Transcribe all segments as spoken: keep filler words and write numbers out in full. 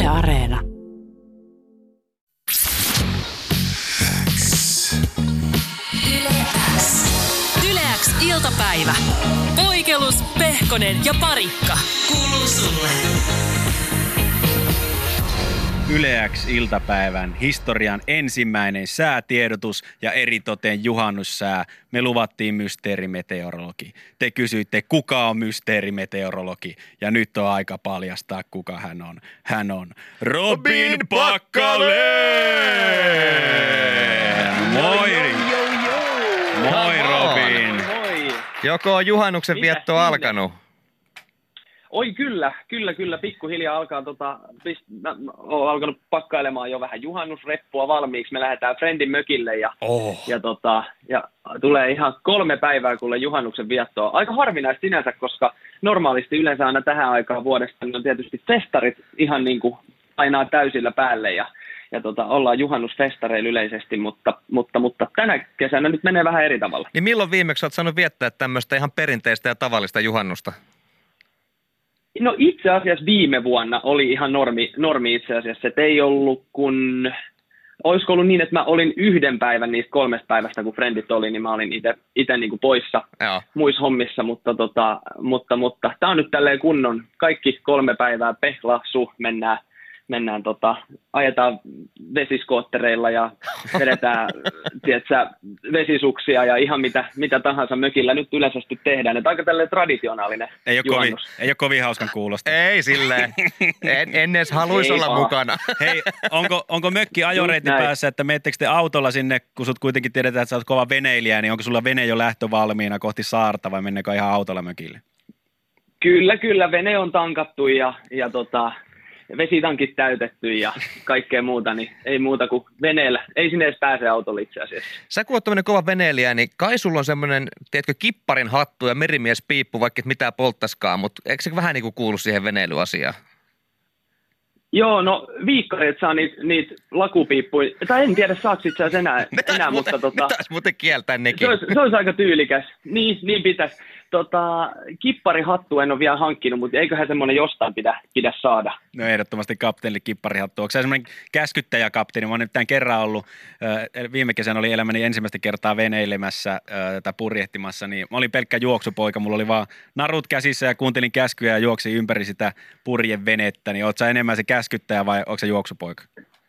Yle Areena. Yle X iltapäivä. Poikelus, Pehkonen ja Parikka. Kuuluu sulle. Yle X iltapäivän historian ensimmäinen säätiedotus ja eritoten juhannussää. Me luvattiin mysteerimeteorologi. Te kysyitte, kuka on mysteerimeteorologi, ja nyt on aika paljastaa, kuka hän on. Hän on Robin Packalén! Moi! Moi Robin! Moi! Joko on juhannuksen Mitäs vietto sinne? alkanut? Oi kyllä, kyllä, kyllä. Pikkuhiljaa alkaa, tota, pist, mä oon alkanut pakkailemaan jo vähän juhannusreppua valmiiksi. Me lähdetään Friendin mökille ja, Oh. ja, tota, ja tulee ihan kolme päivää kuule juhannuksen viettoa. Aika harvinaista sinänsä, koska normaalisti yleensä aina tähän aikaan vuodesta niin on tietysti festarit ihan niin kuin painaa täysillä päälle ja, ja tota, ollaan juhannusfestareilla yleisesti, mutta, mutta, mutta tänä kesänä nyt menee vähän eri tavalla. Niin milloin viimeksi olet saanut viettää tämmöistä ihan perinteistä ja tavallista juhannusta? No itse asiassa viime vuonna oli ihan normi, normi itse asiassa, että ei ollut kun, olisiko ollut niin, että mä olin yhden päivän niistä kolmesta päivästä, kun Friendit oli, niin mä olin itse niin kuin poissa Joo. muissa hommissa, mutta, tota, mutta, mutta tää on nyt tälleen kunnon, kaikki kolme päivää pehla, su, mennään, mennään tota, ajetaan vesiskoottereilla ja vedetään, tiedätkö, vesisuksia ja ihan mitä, mitä tahansa mökillä nyt yleisesti tehdään. Että aika tälleen traditionaalinen Ei ole, kovin, juhannus. ei ole kovin hauskan kuulosta. Ei silleen. En, en edes haluaisi Ei olla vaan. mukana. Hei, onko, onko mökki ajoreitin Just näin. päässä, että menettekö te autolla sinne, kun sut kuitenkin tiedetään, että sä oot kova veneilijä, niin onko sulla vene jo lähtövalmiina kohti saarta vai mennäänkö ihan autolla mökille? Kyllä, kyllä. Vene on tankattu ja, ja tota, vesitankit täytetty ja kaikkea muuta, niin ei muuta kuin veneellä. Ei sinne edes pääse autolla itse asiassa. Sä kun oot tämmönen kova veneilijä, niin kai sulla on semmoinen, tiedätkö, kipparin hattu ja merimiespippu, vaikka et mitään polttaskaan, mutta eikö se vähän niin kuin kuulu siihen veneilyasiaan? Joo, no viikkareet saa niitä niit lakupiippuja. Tai en tiedä, saako itse asiassa enää, enää muuten, mutta tota, mitäs muuten kieltää nekin? se, olisi, se olisi aika tyylikäs. Niin, niin pitäisi. Tota, kipparihattu en ole vielä hankkinut, mutta eiköhän semmoinen jostain pidä, pidä saada. No ehdottomasti kapteenille kipparihattu. Onko sä semmoinen käskyttäjäkapteeni? Mä oon nyt tämän kerran ollut, äh, viime kesänä oli elämäni ensimmäistä kertaa veneilemässä äh, tai purjehtimassa, niin mä olin pelkkä juoksupoika. Mulla oli vaan narut käsissä ja kuuntelin käskyjä ja juoksin ympäri sitä purjevenettä. Niin oot sä enemmän se käskyttäjä vai onko sä juoksupoika?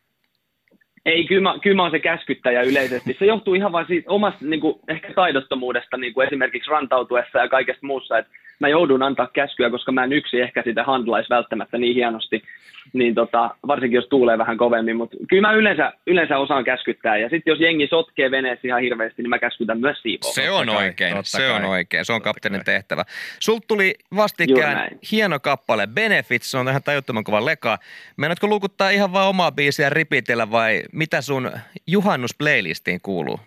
Ei, kyllä mä, kyllä mä oon se käskyttäjä yleisesti. Se johtuu ihan vain siitä omasta niin kuin, ehkä taidottomuudesta niin kuin esimerkiksi rantautuessa ja kaikesta muussa, että mä joudun antaa käskyä, koska mä en yksin ehkä sitä handlaisi välttämättä niin hienosti, niin tota, varsinkin jos tuulee vähän kovemmin, mutta kyllä mä yleensä, yleensä osaan käskyttää ja sitten jos jengi sotkee veneessä ihan hirveästi, niin mä käskytän myös siivoa. Se on kai, oikein, totta se on kai. oikein, se on Totta kapteenin kai. tehtävä. Sulta tuli Juuri vastikään näin. hieno kappale Benefits, se on ihan tajuttoman kova leka. Meinaatko luukuttaa ihan vaan omaa biisiä ripitellä vai mitä sun juhannusplaylistiin kuuluu?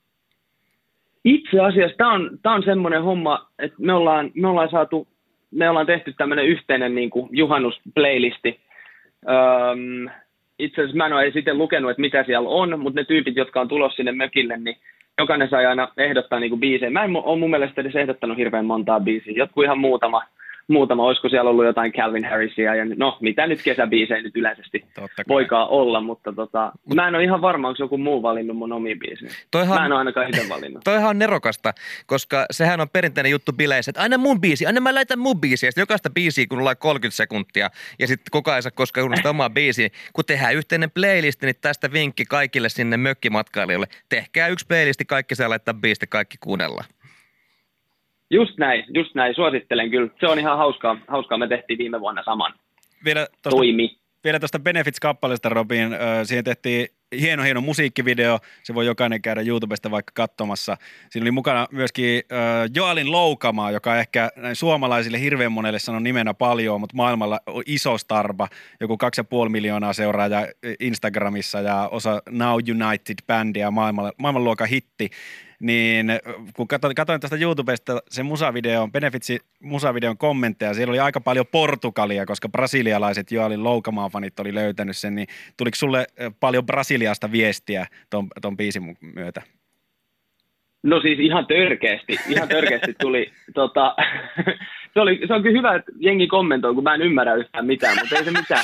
Itse asiassa tämä on, tää on semmoinen homma, että me ollaan, me ollaan saatu, me ollaan tehty tämmöinen yhteinen niin kuin juhannusplaylisti. Öm, itse asiassa mä en ole sitten lukenut, että mitä siellä on, mutta ne tyypit, jotka on tulossa sinne mökille, niin jokainen sai aina ehdottaa niin kuin biisejä. Mä en ole mun mielestä edes ehdottanut hirveän montaa biisiä, jotkut ihan muutama. Muutama, olisiko siellä ollut jotain Calvin Harrisia ja no mitä nyt kesäbiisejä nyt yleisesti Totta kai. voikaan olla, mutta tota, mä en ole ihan varma, onko joku muu valinnut mun omia biisejä. Toihan- Mä en ole ainakaan itse valinnut. Toihan on nerokasta, koska sehän on perinteinen juttu bileissä, että aina mun biisi, aina mä laitan mun biisiä. Sitten jokaista biisiä, kun ollaan kolmekymmentä sekuntia ja sitten koko ajan saa koskaan unohtaa omaa biisiä. Kun tehdään yhteinen playlisti, niin tästä vinkki kaikille sinne mökkimatkailijoille. Tehkää yksi playlisti, kaikki saa laittaa biisti, kaikki kuunnellaan. Just näin, just näin, suosittelen kyllä. Se on ihan hauskaa, hauskaa. Me tehtiin viime vuonna saman. Vielä tuosta Toimi. Vielä tuosta Benefits-kappaleesta, Robin. Ö, Siihen tehtiin hieno, hieno musiikkivideo. Se voi jokainen käydä YouTubesta vaikka katsomassa. Siinä oli mukana myöskin ö, Joalin Loukama, joka ehkä näin suomalaisille hirveän monelle sanon nimenä paljon, mutta maailmalla on iso starba. Joku kaksi ja puoli miljoonaa seuraajaa Instagramissa ja osa Now United-bändiä, maailman, maailmanluokan hitti. Niin kun katsoin, katsoin tästä YouTubesta sen musavideon, Benefitsin musavideon kommentteja, siellä oli aika paljon Portugalia, koska brasilialaiset Joalin Loukamaan fanit oli löytänyt sen, niin tuliko sulle paljon Brasiliasta viestiä ton, ton biisin myötä? No siis ihan törkeästi, ihan törkeästi tuli, tota, se, oli, se on kyllä hyvä, että jengi kommentoi, kun mä en ymmärrä yhtään mitään, mutta ei se mitään.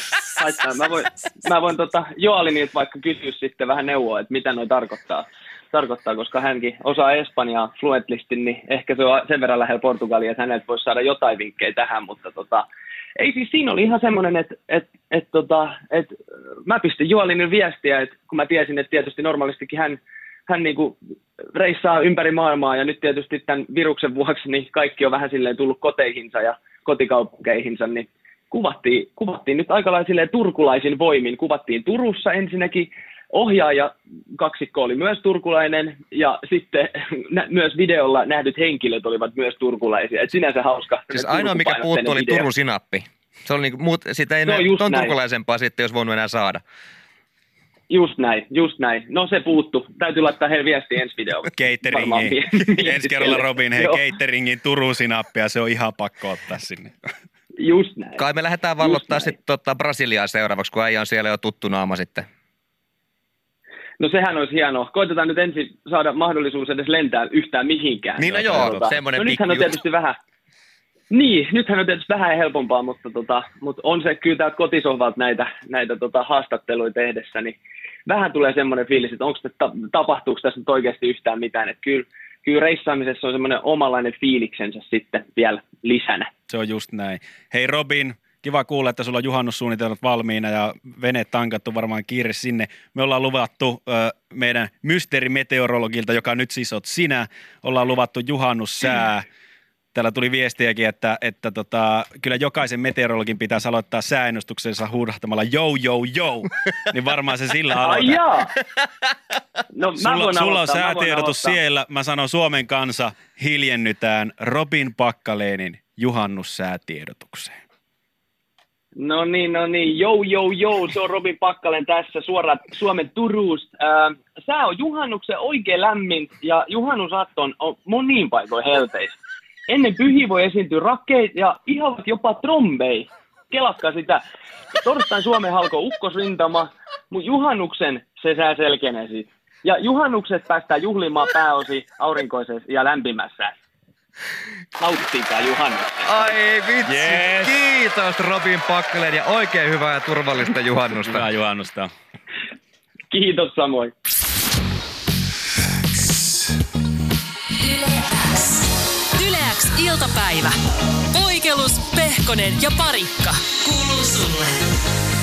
haittaa. Mä voin, mä voin tota Joalinilta vaikka kysyä sitten vähän neuvoa, että mitä noi tarkoittaa. tarkoittaa, koska hänkin osaa espanjaa fluentlisti, niin ehkä se on sen verran lähellä Portugalia, että häneltä voisi saada jotain vinkkejä tähän, mutta tota, ei siis siinä oli ihan semmoinen, että et, et, tota, et, mä pistin Joalinille viestiä, että kun mä tiesin, että tietysti normaalistikin hän, hän niinku reissaa ympäri maailmaa ja nyt tietysti tämän viruksen vuoksi niin kaikki on vähän silleen tullut koteihinsa ja kotikaupunkeihinsa, niin kuvattiin, kuvattiin nyt aika lailla silleen turkulaisin voimin, kuvattiin Turussa ensinnäkin, ohjaaja kaksikko oli myös turkulainen ja sitten nä- myös videolla nähdyt henkilöt olivat myös turkulaisia. Et sinänsä hauska. Siis ainoa mikä puuttu oli video. Turun sinappi. Se oli niinku muut, sitä ei ton turkulaisempaa sitten, jos voinut enää saada. Just näin, just näin. No se puuttu. Täytyy laittaa heille viestiä ensi videoon. Cateringin. Ensi kerralla Robin, hei cateringin Turun sinappia, se on ihan pakko ottaa sinne. Just näin. Kai me lähdetään vallottaa sitten tota Brasiliaa seuraavaksi, kun äijä on siellä jo tuttu naama sitten. No sehän olisi hienoa. Koitetaan nyt ensin saada mahdollisuus edes lentää yhtään mihinkään. Niin no joo, tota, semmoinen no nythän on tietysti vähän, niin, nythän on tietysti vähän helpompaa, mutta, tota, mutta on se kyllä täältä kotisohvalta näitä, näitä tota, haastatteluja tehdessä, niin vähän tulee semmoinen fiilis, että onko ta- tapahtuuko tässä nyt oikeasti yhtään mitään, että kyllä, kyllä reissaamisessa on semmoinen omanlainen fiiliksensä sitten vielä lisänä. Se on just näin. Hei Robin, kiva kuulla, että sulla on juhannussuunnitelmat valmiina ja veneet tankattu varmaan kiire sinne. Me ollaan luvattu ö, meidän mysteerimeteorologilta, joka nyt siis oot sinä, ollaan luvattu juhannussää. Täällä tuli viestiäkin, että, että tota, kyllä jokaisen meteorologin pitäisi aloittaa sääennustuksensa huudahtamalla jou, jou, jou. Niin varmaan se sillä aloittaa. Ai jaa. No, mä sulla, voin sulla on aloittaa, säätiedotus siellä. Mä sanon Suomen kansa, hiljennytään Robin Packalénin juhannussäätiedotukseen. No niin, no niin, jou, jou, jou, se on Robin Packalen tässä suoraan Suomen Turusta. Äh, sää on juhannuksen oikein lämmin ja juhannusatton on moniin paikoin helteistä. Ennen pyhiä voi esiintyä rakkeita ja ihavat jopa trombei. Kelakkaa sitä. Torstain Suomen halko ukkosrintama, mutta juhannuksen se sää selkenee sit. Ja juhannukset päästään juhlimaan pääosin aurinkoisessa ja lämpimässä. Nauttikaa juhannusta. Ai vitsi, yes. Kiitos Robin Packalén ja oikein hyvää ja turvallista juhannusta. Hyvää juhannusta. Kiitos samoin. Yle X iltapäivä. Poikelus, Pehkonen ja Parikka. Kuuluu sulle.